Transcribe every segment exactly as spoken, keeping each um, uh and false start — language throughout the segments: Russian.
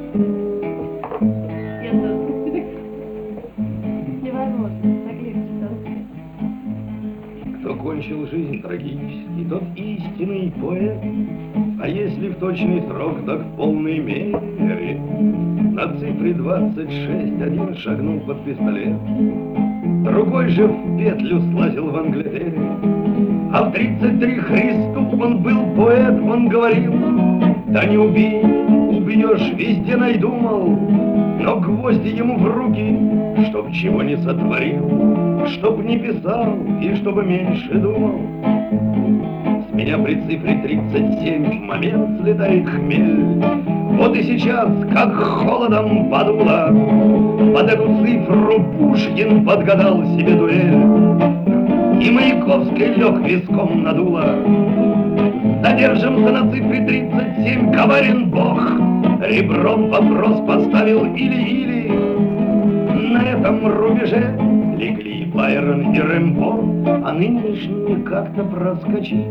Я тоже. Невозможно, так легче танцевать. Кто кончил жизнь трагически, тот истинный поэт. А если в точный срок, так в полной мере. На цифре двадцать шесть один шагнул под пистолет, другой же в петлю слазил в Англитере. А в тридцать три Христу он был поэт, он говорил: да не убей, убьешь, везде найду, мол. Но гвозди ему в руки, чтоб чего не сотворил, чтоб не писал и чтобы меньше думал. С меня при цифре тридцать семь в момент слетает хмель. Вот и сейчас, как холодом подуло, под эту цифру Пушкин подгадал себе дуэль. И Маяковский лег виском надуло. Задержимся на цифре тридцать семь, коварен Бог. Ребром вопрос поставил или-или. На этом рубеже легли Байрон и Рэмбо, а нынешние как-то проскочили.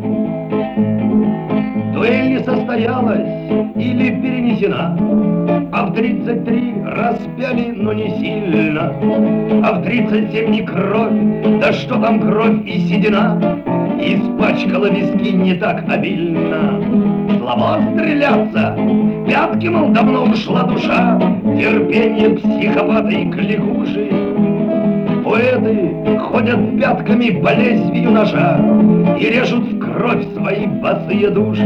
Дуэль не состоялась или перенесена, а в тридцать три распяли, но не сильно. А в тридцать семь не кровь, да что там кровь и седина, испачкала виски не так обильно. Слабо стреляться, в пятки, мол, давно ушла душа, терпение психопата и кликуши. Поэты ходят пятками по лезвию ножа и режут в кровь свои босые души.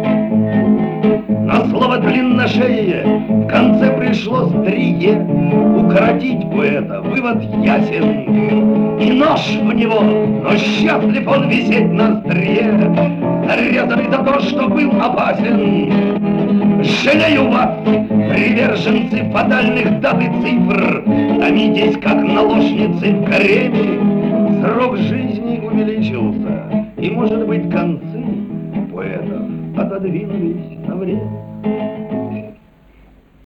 На слово длинношее в конце пришло стрие. Укоротить поэта вывод ясен, и нож в него, но счастлив он висеть на острие, зарезанный за то, что был опасен. Жалею вас, приверженцы фатальных дат и цифр, томитесь, как наложницы в гареме. Срок жизни увеличился, и, может быть, концы поэтов отодвинулись на время.